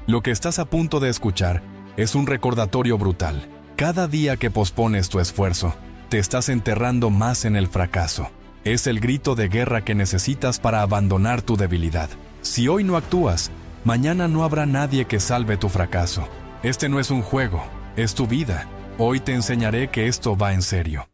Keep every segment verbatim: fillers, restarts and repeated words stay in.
Lo que estás a punto de escuchar es un recordatorio brutal. Cada día que pospones tu esfuerzo, te estás enterrando más en el fracaso. Es el grito de guerra que necesitas para abandonar tu debilidad. Si hoy no actúas, mañana no habrá nadie que salve tu fracaso. Este no es un juego, es tu vida. Hoy te enseñaré que esto va en serio.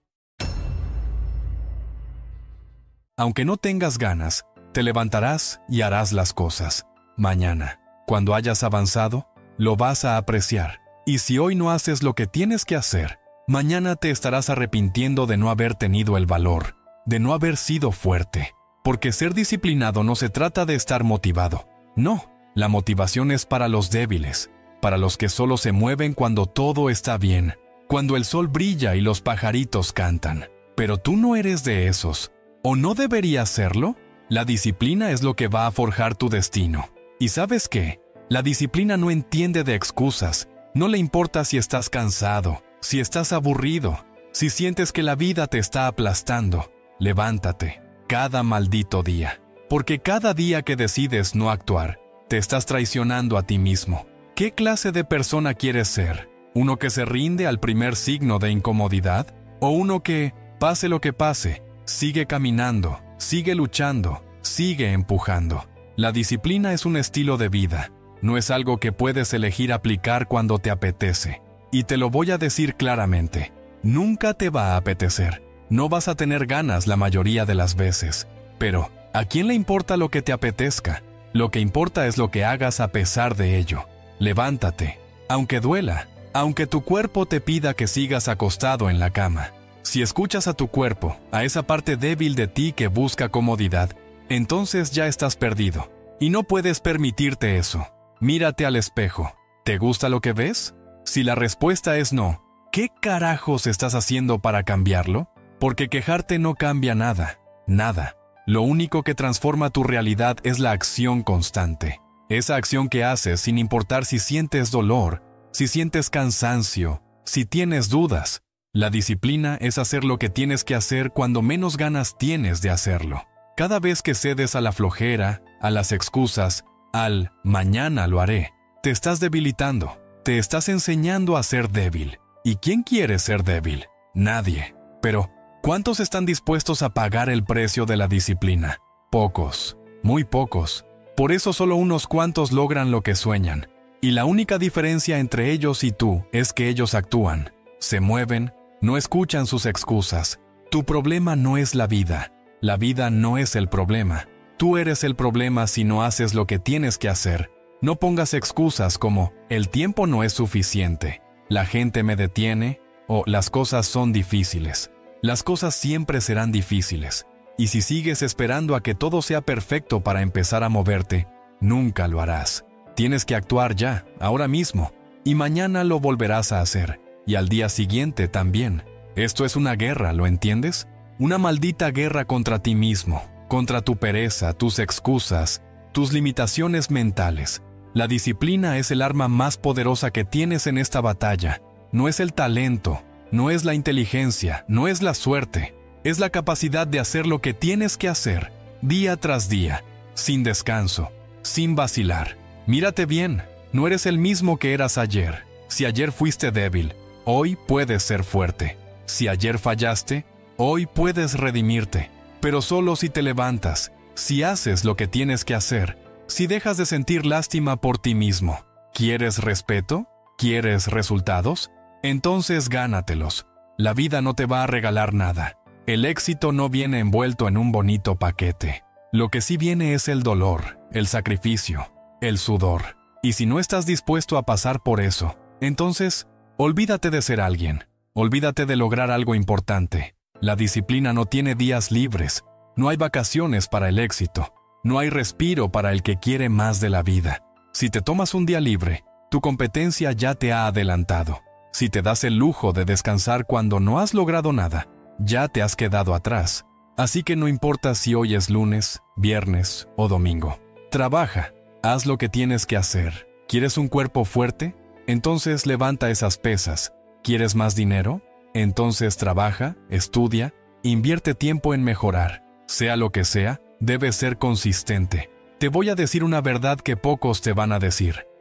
Aunque no tengas ganas, te levantarás y harás las cosas. Mañana, cuando hayas avanzado, lo vas a apreciar. Y si hoy no haces lo que tienes que hacer, mañana te estarás arrepintiendo de no haber tenido el valor, de no haber sido fuerte. Porque ser disciplinado no se trata de estar motivado. No, la motivación es para los débiles, para los que solo se mueven cuando todo está bien, cuando el sol brilla y los pajaritos cantan. Pero tú no eres de esos. ¿O no deberías serlo? La disciplina es lo que va a forjar tu destino. ¿Y sabes qué? La disciplina no entiende de excusas. No le importa si estás cansado, si estás aburrido, si sientes que la vida te está aplastando. Levántate, cada maldito día. Porque cada día que decides no actuar, te estás traicionando a ti mismo. ¿Qué clase de persona quieres ser? ¿Uno que se rinde al primer signo de incomodidad? ¿O uno que, pase lo que pase, sigue caminando, sigue luchando, sigue empujando? La disciplina es un estilo de vida. No es algo que puedes elegir aplicar cuando te apetece. Y te lo voy a decir claramente. Nunca te va a apetecer. No vas a tener ganas la mayoría de las veces. Pero, ¿a quién le importa lo que te apetezca? Lo que importa es lo que hagas a pesar de ello. Levántate, aunque duela, aunque tu cuerpo te pida que sigas acostado en la cama. Si escuchas a tu cuerpo, a esa parte débil de ti que busca comodidad, entonces ya estás perdido. Y no puedes permitirte eso. Mírate al espejo. ¿Te gusta lo que ves? Si la respuesta es no, ¿qué carajos estás haciendo para cambiarlo? Porque quejarte no cambia nada, nada. Lo único que transforma tu realidad es la acción constante. Esa acción que haces sin importar si sientes dolor, si sientes cansancio, si tienes dudas. La disciplina es hacer lo que tienes que hacer cuando menos ganas tienes de hacerlo. Cada vez que cedes a la flojera, a las excusas, al mañana lo haré, te estás debilitando, te estás enseñando a ser débil. ¿Y quién quiere ser débil? Nadie. Pero, ¿cuántos están dispuestos a pagar el precio de la disciplina? Pocos, muy pocos. Por eso solo unos cuantos logran lo que sueñan. Y la única diferencia entre ellos y tú es que ellos actúan, se mueven, no escuchan sus excusas. Tu problema no es la vida. La vida no es el problema. Tú eres el problema si no haces lo que tienes que hacer. No pongas excusas como, el tiempo no es suficiente, la gente me detiene, o las cosas son difíciles. Las cosas siempre serán difíciles. Y si sigues esperando a que todo sea perfecto para empezar a moverte, nunca lo harás. Tienes que actuar ya, ahora mismo, y mañana lo volverás a hacer, y al día siguiente también. Esto es una guerra, ¿lo entiendes? Una maldita guerra contra ti mismo, contra tu pereza, tus excusas, tus limitaciones mentales. La disciplina es el arma más poderosa que tienes en esta batalla. No es el talento, no es la inteligencia, no es la suerte. Es la capacidad de hacer lo que tienes que hacer, día tras día, sin descanso, sin vacilar. Mírate bien, no eres el mismo que eras ayer. Si ayer fuiste débil, hoy puedes ser fuerte. Si ayer fallaste, hoy puedes redimirte. Pero solo si te levantas, si haces lo que tienes que hacer, si dejas de sentir lástima por ti mismo. ¿Quieres respeto? ¿Quieres resultados? Entonces gánatelos. La vida no te va a regalar nada. El éxito no viene envuelto en un bonito paquete. Lo que sí viene es el dolor, el sacrificio, el sudor. Y si no estás dispuesto a pasar por eso, entonces, olvídate de ser alguien. Olvídate de lograr algo importante. La disciplina no tiene días libres. No hay vacaciones para el éxito. No hay respiro para el que quiere más de la vida. Si te tomas un día libre, tu competencia ya te ha adelantado. Si te das el lujo de descansar cuando no has logrado nada, ya te has quedado atrás. Así que no importa si hoy es lunes, viernes o domingo. Trabaja, haz lo que tienes que hacer. ¿Quieres un cuerpo fuerte? Entonces levanta esas pesas. ¿Quieres más dinero? Entonces trabaja, estudia, invierte tiempo en mejorar. Sea lo que sea, debes ser consistente. Te voy a decir una verdad que pocos te van a decir.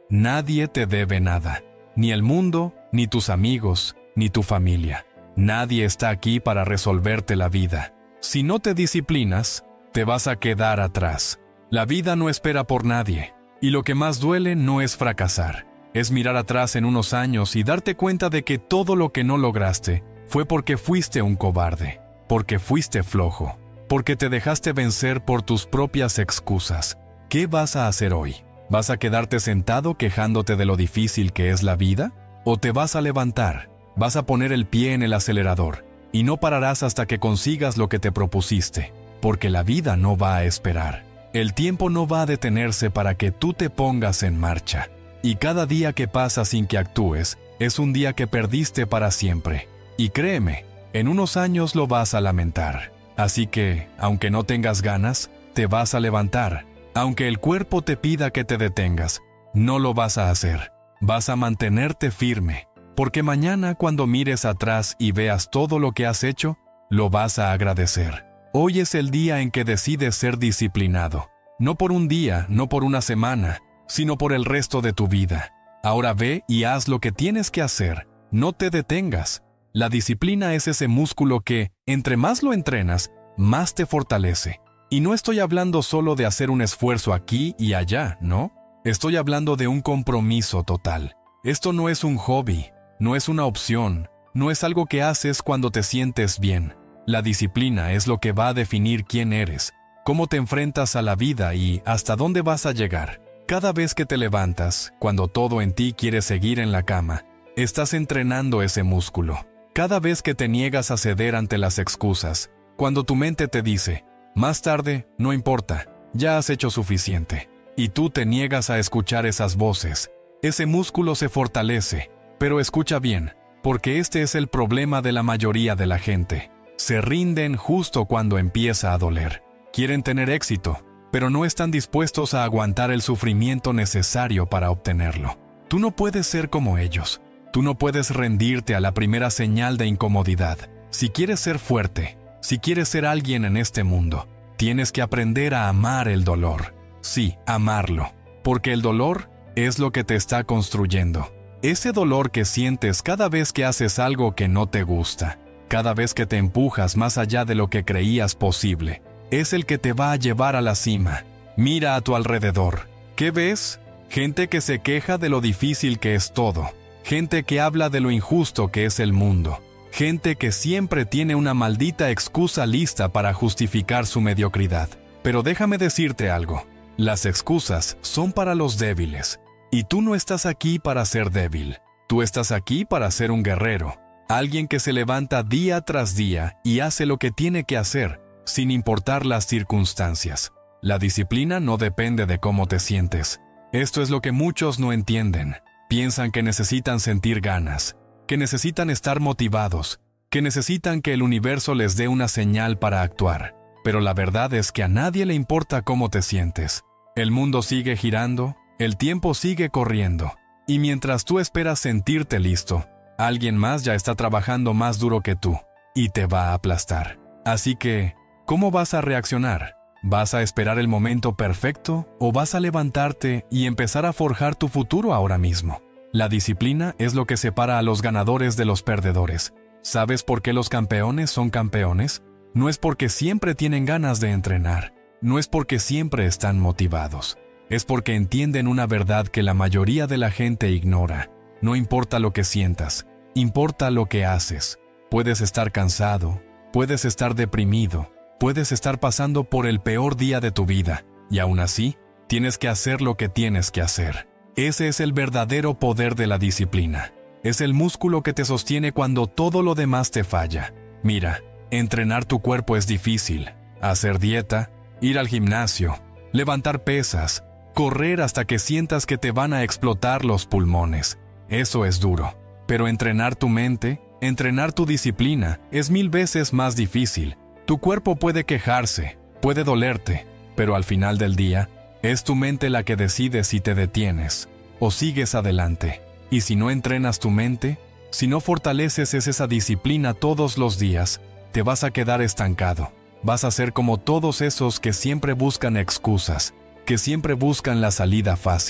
Nadie te debe nada, ni el mundo, ni tus amigos, ni tu familia. Nadie está aquí para resolverte la vida. Si no te disciplinas, te vas a quedar atrás. La vida no espera por nadie, y lo que más duele no es fracasar. Es mirar atrás en unos años y darte cuenta de que todo lo que no lograste fue porque fuiste un cobarde, porque fuiste flojo, porque te dejaste vencer por tus propias excusas. ¿Qué vas a hacer hoy? ¿Vas a quedarte sentado quejándote de lo difícil que es la vida? ¿O te vas a levantar? Vas a poner el pie en el acelerador y no pararás hasta que consigas lo que te propusiste, porque la vida no va a esperar. El tiempo no va a detenerse para que tú te pongas en marcha. Y cada día que pasa sin que actúes es un día que perdiste para siempre. Y créeme, en unos años lo vas a lamentar. Así que, aunque no tengas ganas, te vas a levantar. Aunque el cuerpo te pida que te detengas, no lo vas a hacer. Vas a mantenerte firme, porque mañana cuando mires atrás y veas todo lo que has hecho, lo vas a agradecer. Hoy es el día en que decides ser disciplinado. No por un día, no por una semana, sino por el resto de tu vida. Ahora ve y haz lo que tienes que hacer. No te detengas. La disciplina es ese músculo que, entre más lo entrenas, más te fortalece. Y no estoy hablando solo de hacer un esfuerzo aquí y allá, ¿no? Estoy hablando de un compromiso total. Esto no es un hobby, no es una opción, no es algo que haces cuando te sientes bien. La disciplina es lo que va a definir quién eres, cómo te enfrentas a la vida y hasta dónde vas a llegar. Cada vez que te levantas, cuando todo en ti quiere seguir en la cama, estás entrenando ese músculo. Cada vez que te niegas a ceder ante las excusas, cuando tu mente te dice, más tarde, no importa, ya has hecho suficiente, y tú te niegas a escuchar esas voces, ese músculo se fortalece. Pero escucha bien, porque este es el problema de la mayoría de la gente. Se rinden justo cuando empieza a doler. Quieren tener éxito, pero no están dispuestos a aguantar el sufrimiento necesario para obtenerlo. Tú no puedes ser como ellos. Tú no puedes rendirte a la primera señal de incomodidad. Si quieres ser fuerte, si quieres ser alguien en este mundo, tienes que aprender a amar el dolor. Sí, amarlo, porque el dolor es lo que te está construyendo. Ese dolor que sientes cada vez que haces algo que no te gusta, cada vez que te empujas más allá de lo que creías posible, es el que te va a llevar a la cima. Mira a tu alrededor. ¿Qué ves? Gente que se queja de lo difícil que es todo. Gente que habla de lo injusto que es el mundo. Gente que siempre tiene una maldita excusa lista para justificar su mediocridad. Pero déjame decirte algo. Las excusas son para los débiles. Y tú no estás aquí para ser débil. Tú estás aquí para ser un guerrero. Alguien que se levanta día tras día y hace lo que tiene que hacer, sin importar las circunstancias. La disciplina no depende de cómo te sientes. Esto es lo que muchos no entienden. Piensan que necesitan sentir ganas, que necesitan estar motivados, que necesitan que el universo les dé una señal para actuar. Pero la verdad es que a nadie le importa cómo te sientes. El mundo sigue girando, el tiempo sigue corriendo, y mientras tú esperas sentirte listo, alguien más ya está trabajando más duro que tú, y te va a aplastar. Así que, ¿cómo vas a reaccionar? ¿Vas a esperar el momento perfecto o vas a levantarte y empezar a forjar tu futuro ahora mismo? La disciplina es lo que separa a los ganadores de los perdedores. ¿Sabes por qué los campeones son campeones? No es porque siempre tienen ganas de entrenar, no es porque siempre están motivados. Es porque entienden una verdad que la mayoría de la gente ignora. No importa lo que sientas, importa lo que haces. Puedes estar cansado, puedes estar deprimido, puedes estar pasando por el peor día de tu vida, y aún así, tienes que hacer lo que tienes que hacer. Ese es el verdadero poder de la disciplina. Es el músculo que te sostiene cuando todo lo demás te falla. Mira, entrenar tu cuerpo es difícil. Hacer dieta, ir al gimnasio, levantar pesas, correr hasta que sientas que te van a explotar los pulmones. Eso es duro. Pero entrenar tu mente, entrenar tu disciplina, es mil veces más difícil. Tu cuerpo puede quejarse, puede dolerte, pero al final del día, es tu mente la que decide si te detienes o sigues adelante. Y si no entrenas tu mente, si no fortaleces esa disciplina todos los días, te vas a quedar estancado. Vas a ser como todos esos que siempre buscan excusas, que siempre buscan la salida fácil.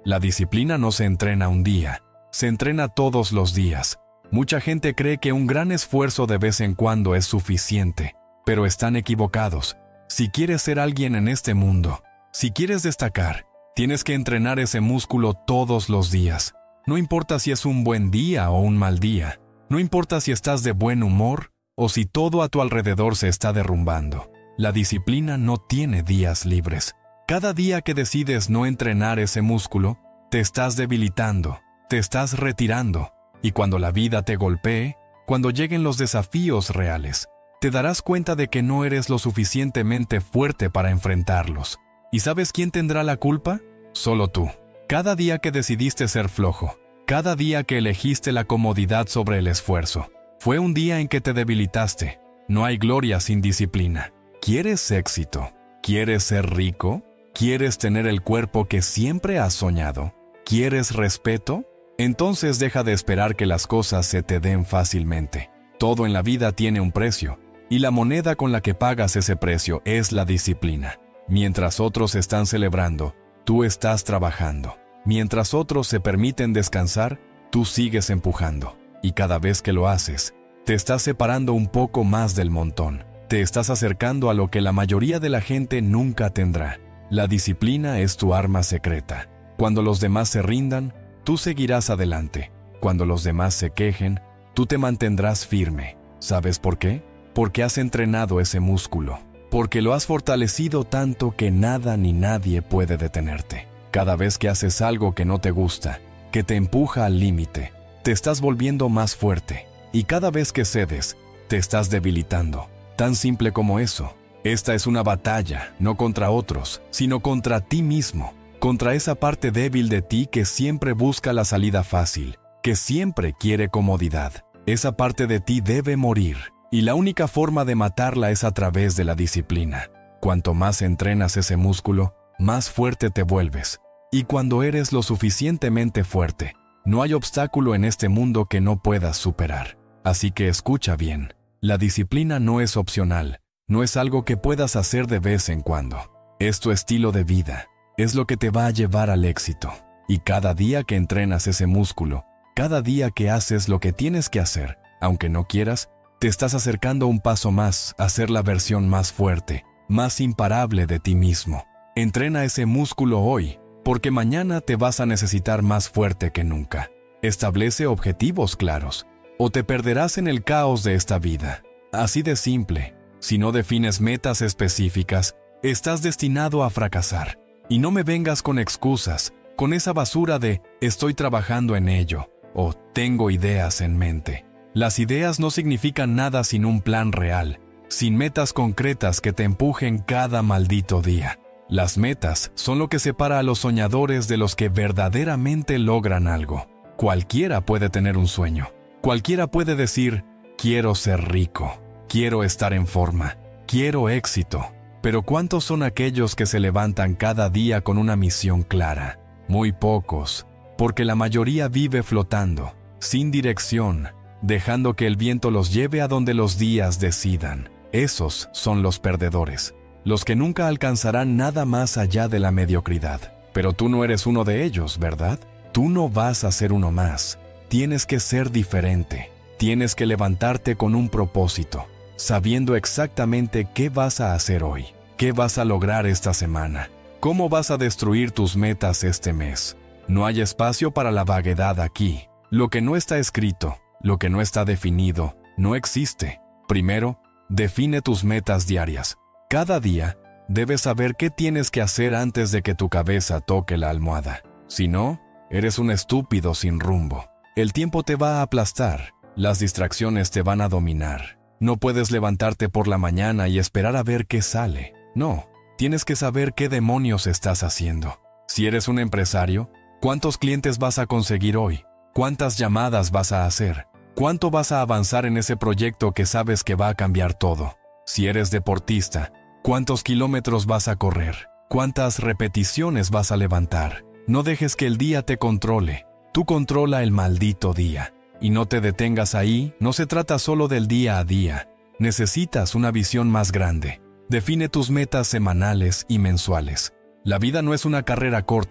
La disciplina no se entrena un día, se entrena todos los días. Mucha gente cree que un gran esfuerzo de vez en cuando es suficiente, pero están equivocados. Si quieres ser alguien en este mundo, si quieres destacar, tienes que entrenar ese músculo todos los días. No importa si es un buen día o un mal día. No importa si estás de buen humor o si todo a tu alrededor se está derrumbando. La disciplina no tiene días libres. Cada día que decides no entrenar ese músculo, te estás debilitando, te estás retirando. Y cuando la vida te golpee, cuando lleguen los desafíos reales, te darás cuenta de que no eres lo suficientemente fuerte para enfrentarlos. ¿Y sabes quién tendrá la culpa? Solo tú. Cada día que decidiste ser flojo, cada día que elegiste la comodidad sobre el esfuerzo, fue un día en que te debilitaste. No hay gloria sin disciplina. ¿Quieres éxito? ¿Quieres ser rico? ¿Quieres tener el cuerpo que siempre has soñado? ¿Quieres respeto? Entonces deja de esperar que las cosas se te den fácilmente. Todo en la vida tiene un precio, y la moneda con la que pagas ese precio es la disciplina. Mientras otros están celebrando, tú estás trabajando. Mientras otros se permiten descansar, tú sigues empujando. Y cada vez que lo haces, te estás separando un poco más del montón. Te estás acercando a lo que la mayoría de la gente nunca tendrá. La disciplina es tu arma secreta. Cuando los demás se rindan, tú seguirás adelante. Cuando los demás se quejen, tú te mantendrás firme. ¿Sabes por qué? Porque has entrenado ese músculo. Porque lo has fortalecido tanto que nada ni nadie puede detenerte. Cada vez que haces algo que no te gusta, que te empuja al límite, te estás volviendo más fuerte. Y cada vez que cedes, te estás debilitando. Tan simple como eso. Esta es una batalla, no contra otros, sino contra ti mismo. Contra esa parte débil de ti que siempre busca la salida fácil, que siempre quiere comodidad. Esa parte de ti debe morir. Y la única forma de matarla es a través de la disciplina. Cuanto más entrenas ese músculo, más fuerte te vuelves. Y cuando eres lo suficientemente fuerte, no hay obstáculo en este mundo que no puedas superar. Así que escucha bien. La disciplina no es opcional, no es algo que puedas hacer de vez en cuando. Es tu estilo de vida, es lo que te va a llevar al éxito. Y cada día que entrenas ese músculo, cada día que haces lo que tienes que hacer, aunque no quieras, te estás acercando un paso más a ser la versión más fuerte, más imparable de ti mismo. Entrena ese músculo hoy, porque mañana te vas a necesitar más fuerte que nunca. Establece objetivos claros, o te perderás en el caos de esta vida. Así de simple. Si no defines metas específicas, estás destinado a fracasar. Y no me vengas con excusas, con esa basura de «estoy trabajando en ello» o «tengo ideas en mente». Las ideas no significan nada sin un plan real, sin metas concretas que te empujen cada maldito día. Las metas son lo que separa a los soñadores de los que verdaderamente logran algo. Cualquiera puede tener un sueño. Cualquiera puede decir, quiero ser rico, quiero estar en forma, quiero éxito. Pero ¿cuántos son aquellos que se levantan cada día con una misión clara? Muy pocos, porque la mayoría vive flotando, sin dirección, dejando que el viento los lleve a donde los días decidan. Esos son los perdedores, los que nunca alcanzarán nada más allá de la mediocridad. Pero tú no eres uno de ellos, ¿verdad? Tú no vas a ser uno más. Tienes que ser diferente. Tienes que levantarte con un propósito, sabiendo exactamente qué vas a hacer hoy, qué vas a lograr esta semana, cómo vas a destruir tus metas este mes. No hay espacio para la vaguedad aquí. Lo que no está escrito, lo que no está definido, no existe. Primero, define tus metas diarias. Cada día, debes saber qué tienes que hacer antes de que tu cabeza toque la almohada. Si no, eres un estúpido sin rumbo. El tiempo te va a aplastar, las distracciones te van a dominar. No puedes levantarte por la mañana y esperar a ver qué sale. No, tienes que saber qué demonios estás haciendo. Si eres un empresario, ¿cuántos clientes vas a conseguir hoy? ¿Cuántas llamadas vas a hacer? ¿Cuánto vas a avanzar en ese proyecto que sabes que va a cambiar todo? Si eres deportista, ¿cuántos kilómetros vas a correr? ¿Cuántas repeticiones vas a levantar? No dejes que el día te controle. Tú controla el maldito día. Y no te detengas ahí, no se trata solo del día a día. Necesitas una visión más grande. Define tus metas semanales y mensuales. La vida no es una carrera corta,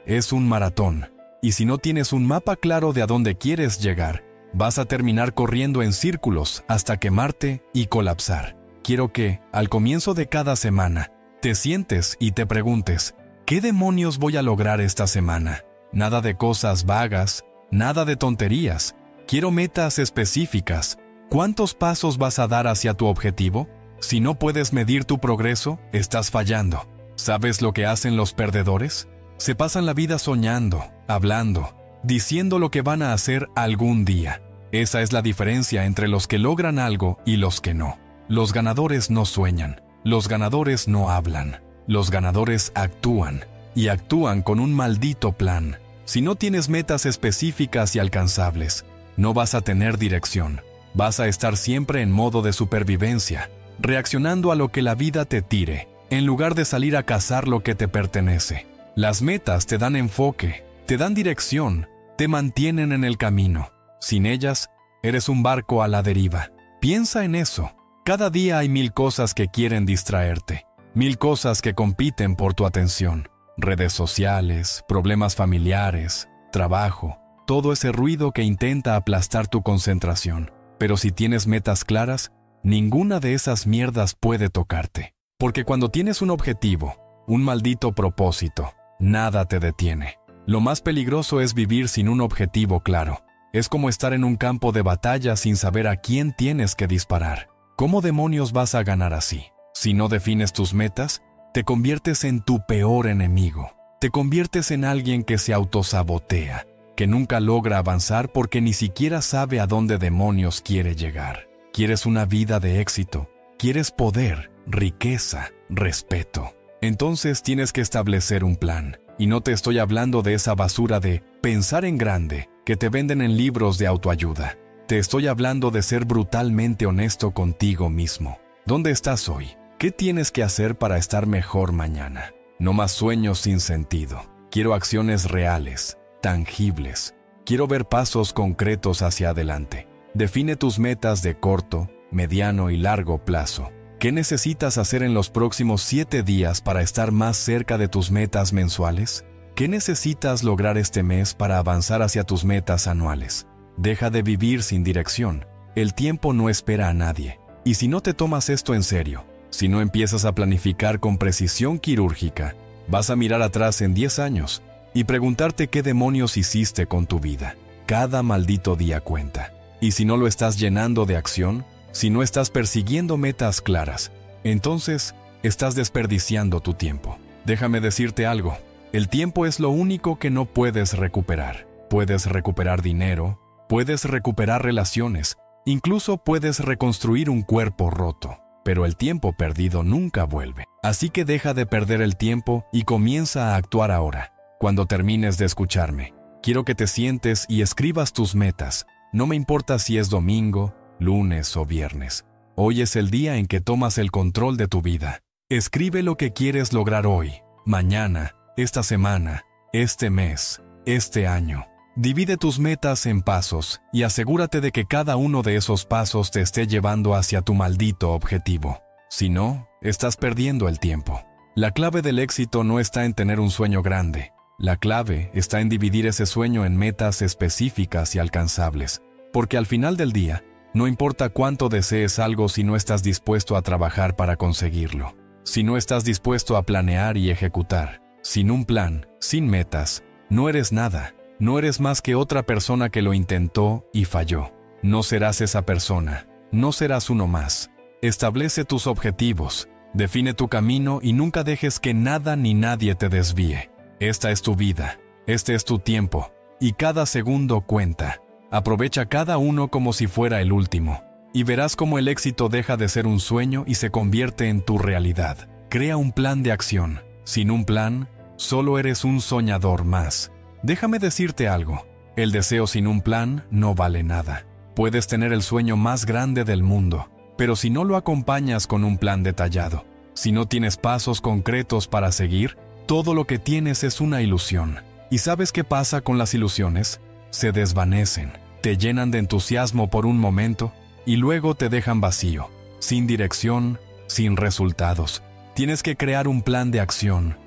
es un maratón. Y si no tienes un mapa claro de a dónde quieres llegar, vas a terminar corriendo en círculos hasta quemarte y colapsar. Quiero que, al comienzo de cada semana, te sientes y te preguntes, ¿qué demonios voy a lograr esta semana? Nada de cosas vagas, nada de tonterías. Quiero metas específicas. ¿Cuántos pasos vas a dar hacia tu objetivo? Si no puedes medir tu progreso, estás fallando. ¿Sabes lo que hacen los perdedores? Se pasan la vida soñando, hablando, diciendo lo que van a hacer algún día. Esa es la diferencia entre los que logran algo y los que no. Los ganadores no sueñan, los ganadores no hablan, los ganadores actúan, y actúan con un maldito plan. Si no tienes metas específicas y alcanzables, no vas a tener dirección. Vas a estar siempre en modo de supervivencia, reaccionando a lo que la vida te tire, en lugar de salir a cazar lo que te pertenece. Las metas te dan enfoque, te dan dirección, te mantienen en el camino. Sin ellas, eres un barco a la deriva. Piensa en eso. Cada día hay mil cosas que quieren distraerte, mil cosas que compiten por tu atención. Redes sociales, problemas familiares, trabajo, todo ese ruido que intenta aplastar tu concentración. Pero si tienes metas claras, ninguna de esas mierdas puede tocarte. Porque cuando tienes un objetivo, un maldito propósito, nada te detiene. Lo más peligroso es vivir sin un objetivo claro. Es como estar en un campo de batalla sin saber a quién tienes que disparar. ¿Cómo demonios vas a ganar así? Si no defines tus metas, te conviertes en tu peor enemigo. Te conviertes en alguien que se autosabotea, que nunca logra avanzar porque ni siquiera sabe a dónde demonios quiere llegar. ¿Quieres una vida de éxito? ¿Quieres poder, riqueza, respeto? Entonces tienes que establecer un plan. Y no te estoy hablando de esa basura de pensar en grande que te venden en libros de autoayuda. Te estoy hablando de ser brutalmente honesto contigo mismo. ¿Dónde estás hoy? ¿Qué tienes que hacer para estar mejor mañana? No más sueños sin sentido. Quiero acciones reales, tangibles. Quiero ver pasos concretos hacia adelante. Define tus metas de corto, mediano y largo plazo. ¿Qué necesitas hacer en los próximos siete días para estar más cerca de tus metas mensuales? ¿Qué necesitas lograr este mes para avanzar hacia tus metas anuales? Deja de vivir sin dirección. El tiempo no espera a nadie. Y si no te tomas esto en serio, si no empiezas a planificar con precisión quirúrgica, vas a mirar atrás en diez años y preguntarte qué demonios hiciste con tu vida. Cada maldito día cuenta. Y si no lo estás llenando de acción, si no estás persiguiendo metas claras, entonces estás desperdiciando tu tiempo. Déjame decirte algo. El tiempo es lo único que no puedes recuperar. Puedes recuperar dinero, puedes recuperar relaciones, incluso puedes reconstruir un cuerpo roto, pero el tiempo perdido nunca vuelve. Así que deja de perder el tiempo y comienza a actuar ahora. Cuando termines de escucharme, quiero que te sientes y escribas tus metas. No me importa si es domingo, lunes o viernes. Hoy es el día en que tomas el control de tu vida. Escribe lo que quieres lograr hoy, mañana, esta semana, este mes, este año. Divide tus metas en pasos y asegúrate de que cada uno de esos pasos te esté llevando hacia tu maldito objetivo. Si no, estás perdiendo el tiempo. La clave del éxito no está en tener un sueño grande. La clave está en dividir ese sueño en metas específicas y alcanzables. Porque al final del día, no importa cuánto desees algo si no estás dispuesto a trabajar para conseguirlo. Si no estás dispuesto a planear y ejecutar. Sin un plan, sin metas, no eres nada. No eres más que otra persona que lo intentó y falló. No serás esa persona. No serás uno más. Establece tus objetivos. Define tu camino y nunca dejes que nada ni nadie te desvíe. Esta es tu vida. Este es tu tiempo. Y cada segundo cuenta. Aprovecha cada uno como si fuera el último. Y verás cómo el éxito deja de ser un sueño y se convierte en tu realidad. Crea un plan de acción. Sin un plan, solo eres un soñador más. Déjame decirte algo. El deseo sin un plan no vale nada. Puedes tener el sueño más grande del mundo, pero si no lo acompañas con un plan detallado, si no tienes pasos concretos para seguir, todo lo que tienes es una ilusión. ¿Y sabes qué pasa con las ilusiones? Se desvanecen, te llenan de entusiasmo por un momento y luego te dejan vacío, sin dirección, sin resultados. Tienes que crear un plan de acción,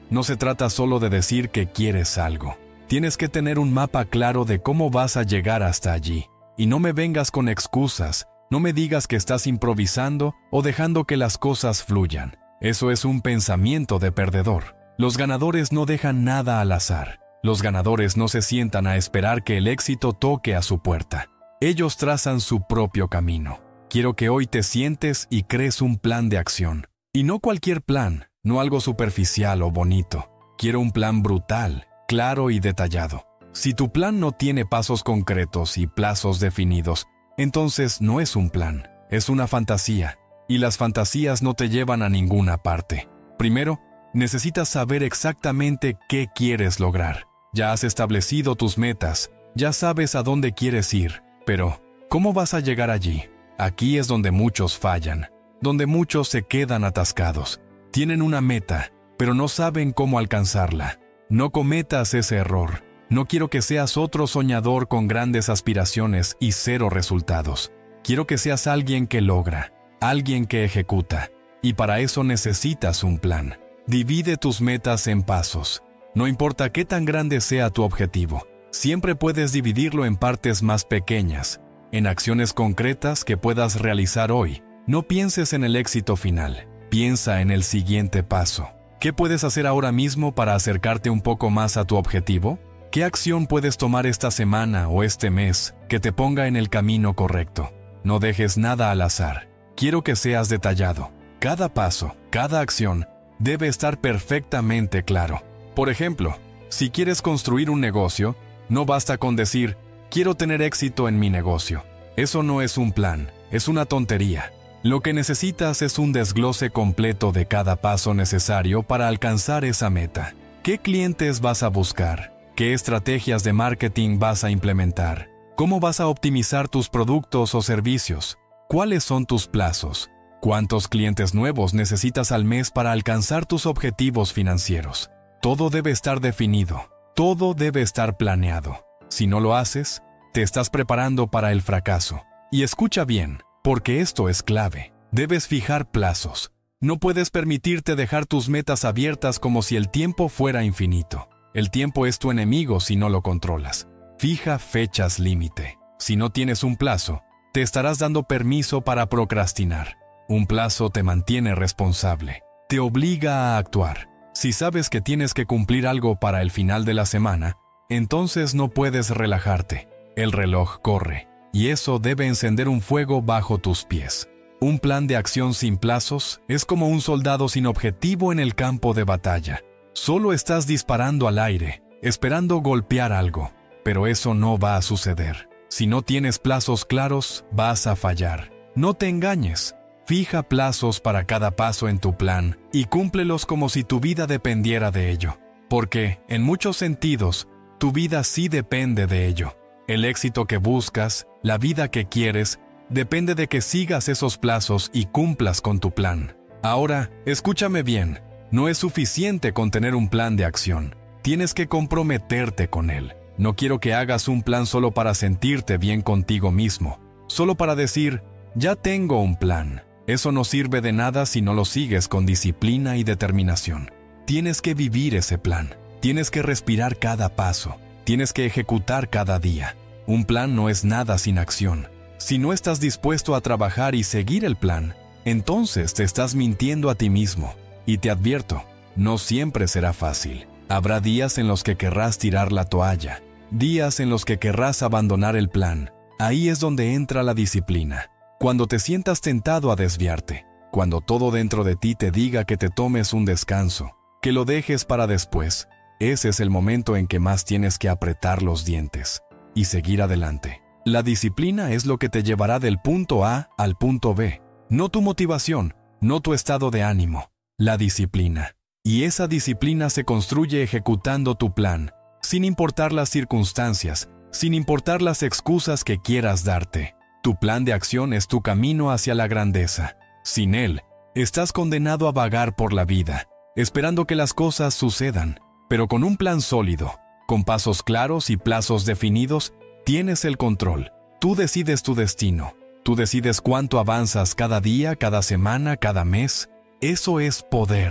no se trata solo de decir que quieres algo. Tienes que tener un mapa claro de cómo vas a llegar hasta allí. Y no me vengas con excusas, no me digas que estás improvisando o dejando que las cosas fluyan. Eso es un pensamiento de perdedor. Los ganadores no dejan nada al azar. Los ganadores no se sientan a esperar que el éxito toque a su puerta. Ellos trazan su propio camino. Quiero que hoy te sientes y crees un plan de acción. Y no cualquier plan, no algo superficial o bonito. Quiero un plan brutal, claro y detallado. Si tu plan no tiene pasos concretos y plazos definidos, entonces no es un plan, es una fantasía. Y las fantasías no te llevan a ninguna parte. Primero, necesitas saber exactamente qué quieres lograr. Ya has establecido tus metas, ya sabes a dónde quieres ir, pero ¿cómo vas a llegar allí? Aquí es donde muchos fallan, donde muchos se quedan atascados. Tienen una meta, pero no saben cómo alcanzarla. No cometas ese error. No quiero que seas otro soñador con grandes aspiraciones y cero resultados. Quiero que seas alguien que logra, alguien que ejecuta. Y para eso necesitas un plan. Divide tus metas en pasos. No importa qué tan grande sea tu objetivo, siempre puedes dividirlo en partes más pequeñas, en acciones concretas que puedas realizar hoy. No pienses en el éxito final, piensa en el siguiente paso. ¿Qué puedes hacer ahora mismo para acercarte un poco más a tu objetivo? ¿Qué acción puedes tomar esta semana o este mes que te ponga en el camino correcto? No dejes nada al azar. Quiero que seas detallado. Cada paso, cada acción, debe estar perfectamente claro. Por ejemplo, si quieres construir un negocio, no basta con decir, quiero tener éxito en mi negocio. Eso no es un plan, es una tontería. Lo que necesitas es un desglose completo de cada paso necesario para alcanzar esa meta. ¿Qué clientes vas a buscar? ¿Qué estrategias de marketing vas a implementar? ¿Cómo vas a optimizar tus productos o servicios? ¿Cuáles son tus plazos? ¿Cuántos clientes nuevos necesitas al mes para alcanzar tus objetivos financieros? Todo debe estar definido, todo debe estar planeado. Si no lo haces, te estás preparando para el fracaso. Y escucha bien, porque esto es clave. Debes fijar plazos. No puedes permitirte dejar tus metas abiertas como si el tiempo fuera infinito. El tiempo es tu enemigo si no lo controlas. Fija fechas límite. Si no tienes un plazo, te estarás dando permiso para procrastinar. Un plazo te mantiene responsable, te obliga a actuar. Si sabes que tienes que cumplir algo para el final de la semana, entonces no puedes relajarte. El reloj corre, y eso debe encender un fuego bajo tus pies. Un plan de acción sin plazos es como un soldado sin objetivo en el campo de batalla. Solo estás disparando al aire, esperando golpear algo, pero eso no va a suceder. Si no tienes plazos claros, vas a fallar. No te engañes. Fija plazos para cada paso en tu plan y cúmplelos como si tu vida dependiera de ello. Porque, en muchos sentidos, tu vida sí depende de ello. El éxito que buscas, la vida que quieres, depende de que sigas esos plazos y cumplas con tu plan. Ahora, escúchame bien. No es suficiente con tener un plan de acción. Tienes que comprometerte con él. No quiero que hagas un plan solo para sentirte bien contigo mismo. Solo para decir, ya tengo un plan. Eso no sirve de nada si no lo sigues con disciplina y determinación. Tienes que vivir ese plan. Tienes que respirar cada paso. Tienes que ejecutar cada día. Un plan no es nada sin acción. Si no estás dispuesto a trabajar y seguir el plan, entonces te estás mintiendo a ti mismo. Y te advierto, no siempre será fácil. Habrá días en los que querrás tirar la toalla. Días en los que querrás abandonar el plan. Ahí es donde entra la disciplina. Cuando te sientas tentado a desviarte, cuando todo dentro de ti te diga que te tomes un descanso, que lo dejes para después, ese es el momento en que más tienes que apretar los dientes y seguir adelante. La disciplina es lo que te llevará del punto A al punto B, no tu motivación, no tu estado de ánimo, la disciplina. Y esa disciplina se construye ejecutando tu plan, sin importar las circunstancias, sin importar las excusas que quieras darte. Tu plan de acción es tu camino hacia la grandeza. Sin él, estás condenado a vagar por la vida, esperando que las cosas sucedan. Pero con un plan sólido, con pasos claros y plazos definidos, tienes el control. Tú decides tu destino. Tú decides cuánto avanzas cada día, cada semana, cada mes. Eso es poder.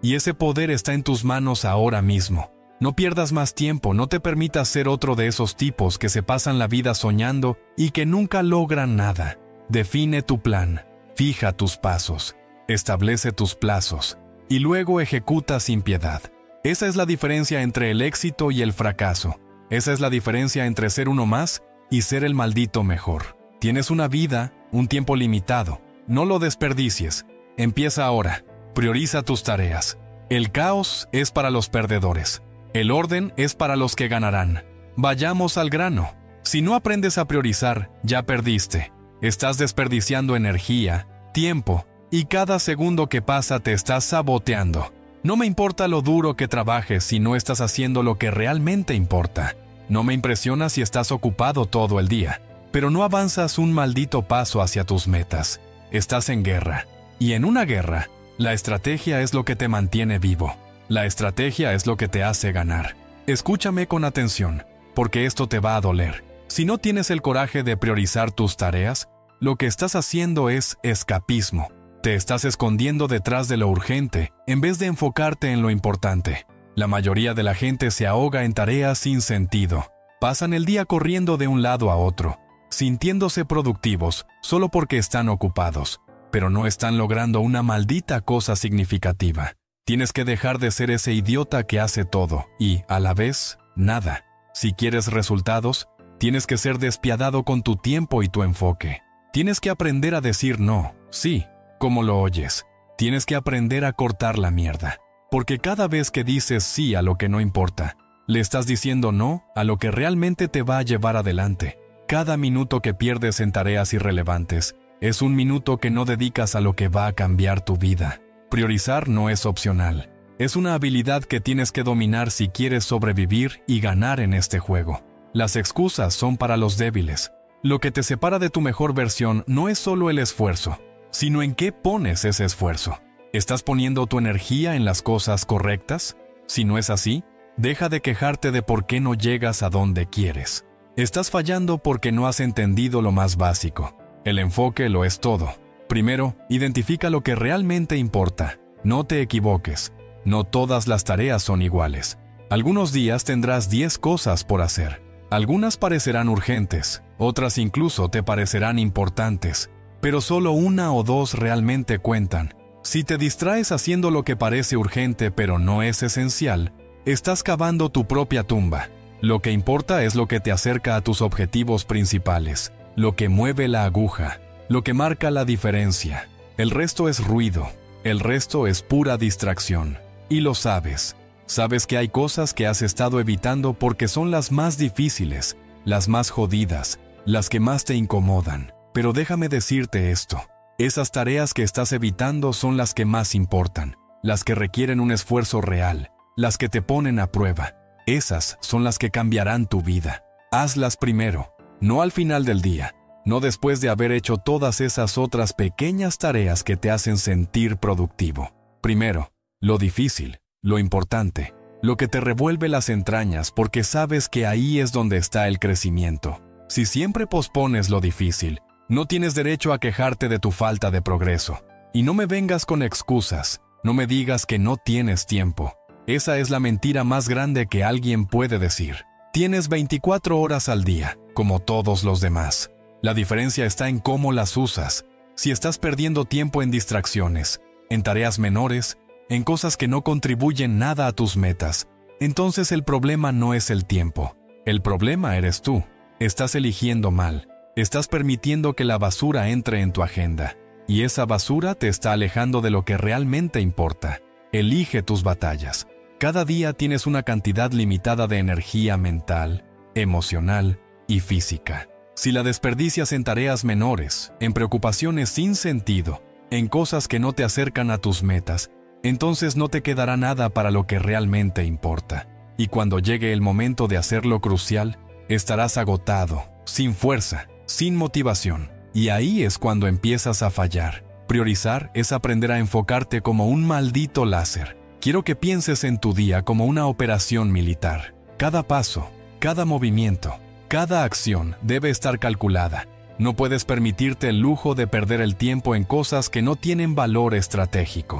y ese poder está en tus manos ahora mismo. No pierdas más tiempo, no te permitas ser otro de esos tipos que se pasan la vida soñando y que nunca logran nada. Define tu plan, fija tus pasos, establece tus plazos y luego ejecuta sin piedad. Esa es la diferencia entre el éxito y el fracaso. Esa es la diferencia entre ser uno más y ser el maldito mejor. Tienes una vida, un tiempo limitado. No lo desperdicies. Empieza ahora. Prioriza tus tareas. El caos es para los perdedores. El orden es para los que ganarán. Vayamos al grano. Si no aprendes a priorizar, ya perdiste. Estás desperdiciando energía, tiempo, y cada segundo que pasa te estás saboteando. No me importa lo duro que trabajes si no estás haciendo lo que realmente importa. No me impresiona si estás ocupado todo el día, pero no avanzas un maldito paso hacia tus metas. Estás en guerra. Y en una guerra, la estrategia es lo que te mantiene vivo. La estrategia es lo que te hace ganar. Escúchame con atención, porque esto te va a doler. Si no tienes el coraje de priorizar tus tareas, lo que estás haciendo es escapismo. Te estás escondiendo detrás de lo urgente, en vez de enfocarte en lo importante. La mayoría de la gente se ahoga en tareas sin sentido. Pasan el día corriendo de un lado a otro, sintiéndose productivos solo porque están ocupados, pero no están logrando una maldita cosa significativa. Tienes que dejar de ser ese idiota que hace todo y, a la vez, nada. Si quieres resultados, tienes que ser despiadado con tu tiempo y tu enfoque. Tienes que aprender a decir no, sí, como lo oyes. Tienes que aprender a cortar la mierda. Porque cada vez que dices sí a lo que no importa, le estás diciendo no a lo que realmente te va a llevar adelante. Cada minuto que pierdes en tareas irrelevantes es un minuto que no dedicas a lo que va a cambiar tu vida. Priorizar no es opcional. Es una habilidad que tienes que dominar si quieres sobrevivir y ganar en este juego. Las excusas son para los débiles. Lo que te separa de tu mejor versión no es solo el esfuerzo, sino en qué pones ese esfuerzo. ¿Estás poniendo tu energía en las cosas correctas? Si no es así, deja de quejarte de por qué no llegas a donde quieres. Estás fallando porque no has entendido lo más básico. El enfoque lo es todo. Primero, identifica lo que realmente importa. No te equivoques. No todas las tareas son iguales. Algunos días tendrás diez cosas por hacer. Algunas parecerán urgentes, otras incluso te parecerán importantes, pero solo una o dos realmente cuentan. Si te distraes haciendo lo que parece urgente pero no es esencial, estás cavando tu propia tumba. Lo que importa es lo que te acerca a tus objetivos principales, lo que mueve la aguja, lo que marca la diferencia. El resto es ruido, el resto es pura distracción. Y lo sabes. Sabes que hay cosas que has estado evitando porque son las más difíciles, las más jodidas, las que más te incomodan. Pero déjame decirte esto. Esas tareas que estás evitando son las que más importan, las que requieren un esfuerzo real, las que te ponen a prueba. Esas son las que cambiarán tu vida. Hazlas primero, no al final del día, no después de haber hecho todas esas otras pequeñas tareas que te hacen sentir productivo. Primero, lo difícil, lo importante, lo que te revuelve las entrañas porque sabes que ahí es donde está el crecimiento. Si siempre pospones lo difícil, no tienes derecho a quejarte de tu falta de progreso. Y no me vengas con excusas, no me digas que no tienes tiempo. Esa es la mentira más grande que alguien puede decir. Tienes veinticuatro horas al día, como todos los demás. La diferencia está en cómo las usas. Si estás perdiendo tiempo en distracciones, en tareas menores, en cosas que no contribuyen nada a tus metas, entonces el problema no es el tiempo. El problema eres tú. Estás eligiendo mal. Estás permitiendo que la basura entre en tu agenda. Y esa basura te está alejando de lo que realmente importa. Elige tus batallas. Cada día tienes una cantidad limitada de energía mental, emocional y física. Si la desperdicias en tareas menores, en preocupaciones sin sentido, en cosas que no te acercan a tus metas, entonces no te quedará nada para lo que realmente importa. Y cuando llegue el momento de hacer lo crucial, estarás agotado, sin fuerza, sin motivación. Y ahí es cuando empiezas a fallar. Priorizar es aprender a enfocarte como un maldito láser. Quiero que pienses en tu día como una operación militar. Cada paso, cada movimiento, cada acción debe estar calculada. No puedes permitirte el lujo de perder el tiempo en cosas que no tienen valor estratégico.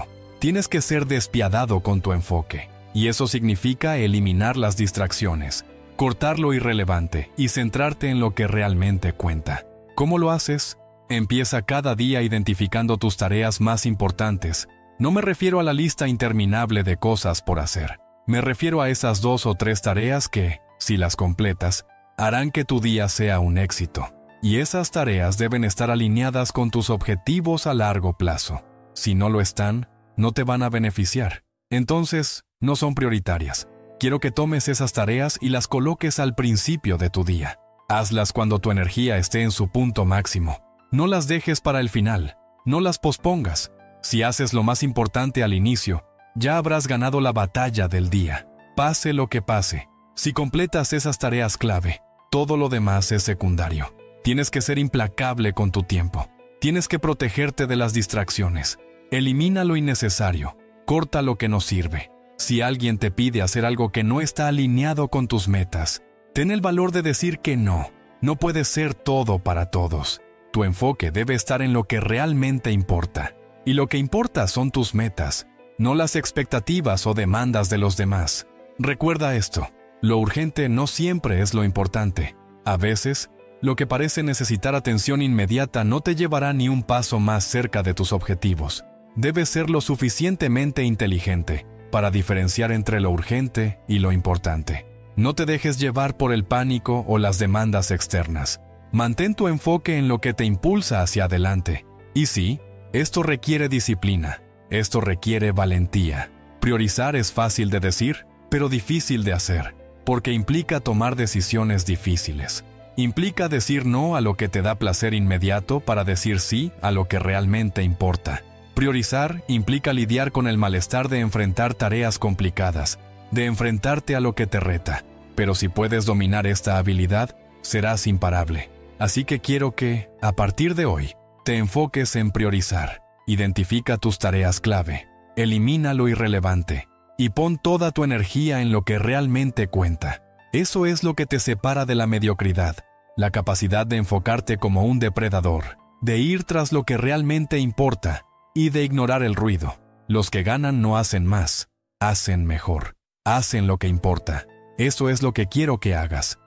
Tienes que ser despiadado con tu enfoque, y eso significa eliminar las distracciones, cortar lo irrelevante y centrarte en lo que realmente cuenta. ¿Cómo lo haces? Empieza cada día identificando tus tareas más importantes. No me refiero a la lista interminable de cosas por hacer. Me refiero a esas dos o tres tareas que, si las completas, harán que tu día sea un éxito. Y esas tareas deben estar alineadas con tus objetivos a largo plazo. Si no lo están, no te van a beneficiar. Entonces, no son prioritarias. Quiero que tomes esas tareas y las coloques al principio de tu día. Hazlas cuando tu energía esté en su punto máximo. No las dejes para el final. No las pospongas. Si haces lo más importante al inicio, ya habrás ganado la batalla del día. Pase lo que pase. Si completas esas tareas clave, todo lo demás es secundario. Tienes que ser implacable con tu tiempo. Tienes que protegerte de las distracciones. Elimina lo innecesario. Corta lo que no sirve. Si alguien te pide hacer algo que no está alineado con tus metas, ten el valor de decir que no. No puedes ser todo para todos. Tu enfoque debe estar en lo que realmente importa. Y lo que importa son tus metas, no las expectativas o demandas de los demás. Recuerda esto, lo urgente no siempre es lo importante. A veces, lo que parece necesitar atención inmediata no te llevará ni un paso más cerca de tus objetivos. Debes ser lo suficientemente inteligente para diferenciar entre lo urgente y lo importante. No te dejes llevar por el pánico o las demandas externas. Mantén tu enfoque en lo que te impulsa hacia adelante. Y sí, esto requiere disciplina. Esto requiere valentía. Priorizar es fácil de decir, pero difícil de hacer, porque implica tomar decisiones difíciles. Implica decir no a lo que te da placer inmediato para decir sí a lo que realmente importa. Priorizar implica lidiar con el malestar de enfrentar tareas complicadas, de enfrentarte a lo que te reta. Pero si puedes dominar esta habilidad, serás imparable. Así que quiero que, a partir de hoy, te enfoques en priorizar. Identifica tus tareas clave, elimina lo irrelevante y pon toda tu energía en lo que realmente cuenta. Eso es lo que te separa de la mediocridad, la capacidad de enfocarte como un depredador, de ir tras lo que realmente importa y de ignorar el ruido. Los que ganan no hacen más, hacen mejor, hacen lo que importa. Eso es lo que quiero que hagas.